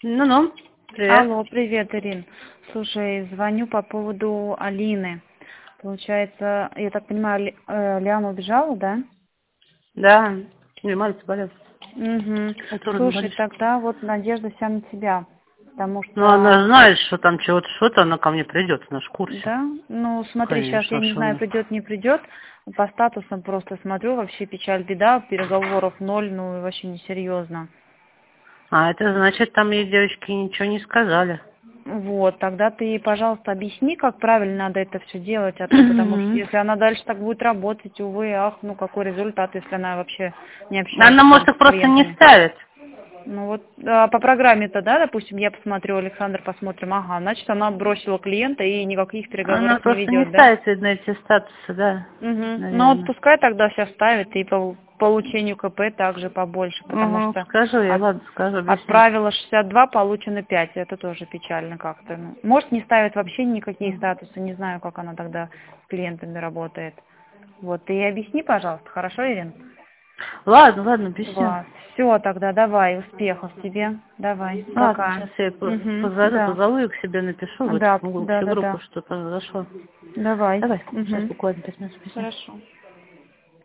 Ну-ну, привет. Алло, привет, Ирин. Слушай, звоню по поводу Алины. Получается, я так понимаю, Лиана убежала, да? Да, не, мальчик болел. Угу. Это уже Слушай, болеешь. тогда вот надежда вся на тебя. Потому Ну, она что, знает, что там чего-то, что-то, она ко мне придет, она ж в курсе. да, ну смотри, сейчас я Конечно, не что знаю, она. придет, не придет. По статусам просто смотрю, вообще печаль, беда, переговоров ноль, ну и вообще несерьезно. А это значит, там ей девочки ничего не сказали. Вот, тогда ты ей, пожалуйста, объясни, как правильно надо это все делать, а то, потому что если она дальше так будет работать, увы, ах, ну какой результат, если она вообще не общается Она, там может, их с просто не клиентами. ставит. Ну вот по программе-то, да, допустим, я посмотрю, Александр, посмотрим, ага, значит, она бросила клиента и никаких Она переговоров не просто не ведет, да? ставит, видно, эти статусы, да, Угу. Ну вот наверное. пускай тогда все ставит и по получению КП также побольше, потому Угу, что скажу я, от- ладно, скажу, объясню. отправила 62, получено 5, это тоже печально как-то. Ну, может, не ставит вообще никакие статусы, не знаю, как она тогда с клиентами работает. Вот, ты объясни, пожалуйста, хорошо, Ирин? Ладно, ладно, объясню. Класс. Все, тогда давай, успехов тебе. Давай, Ладно, пока. сейчас я её Угу, позову, да. позову ее к себе, напишу в эту Да, в да, общую да, группу, да. что произошло. Давай. Давай, сейчас Угу. буквально 5 минут, объясню. Хорошо.